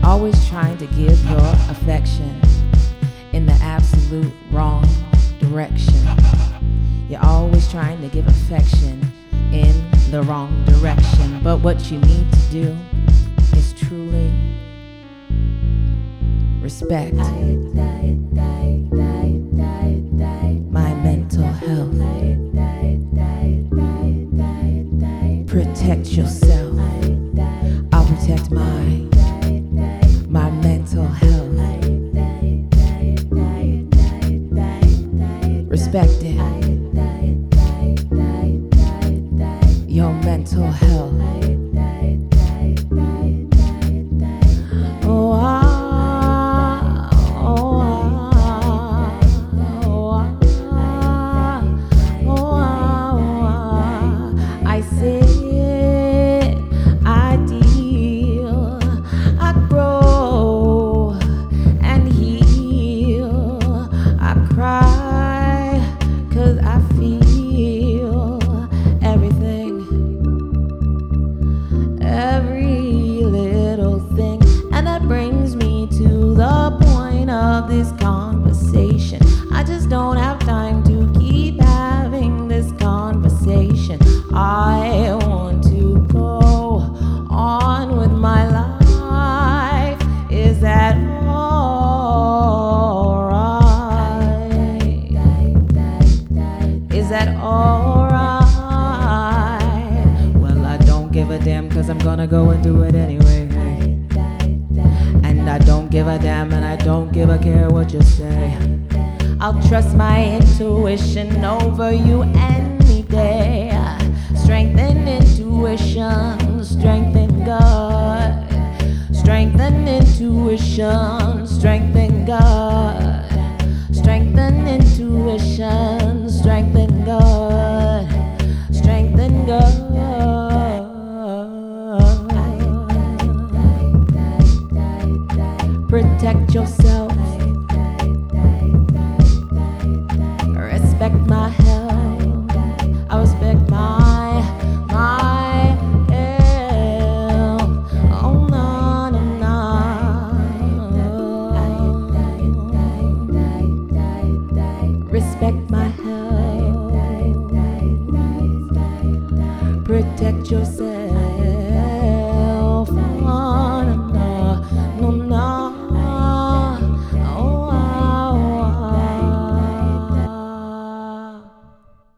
You're always trying to give your affection in the absolute wrong direction. You're always trying to give affection in the wrong direction. But what you need to do is truly respect my mental health. Protect yourself. I'll protect my mental health. Respect it. Your mental health. Oh, I sit, I deal, I grow and heal. I cry 'cause I feel everything, every little thing. And that brings me to the point of this conversation. I just don't have time to keep having this conversation. I want to go on with my life. Is that alright? Is that alright? Well, I don't give a damn, 'cause I'm gonna go and do it anyway. And I don't give a damn, and I don't give a care what you say. I'll trust my intuition over you any day. Strengthen intuition, strengthen God. Strengthen intuition, strengthen God. Strengthen intuition, strengthen God. Strengthen God. Protect yourself. Respect my health. I respect my health. Oh, no, no, no. Respect my health. Protect yourself.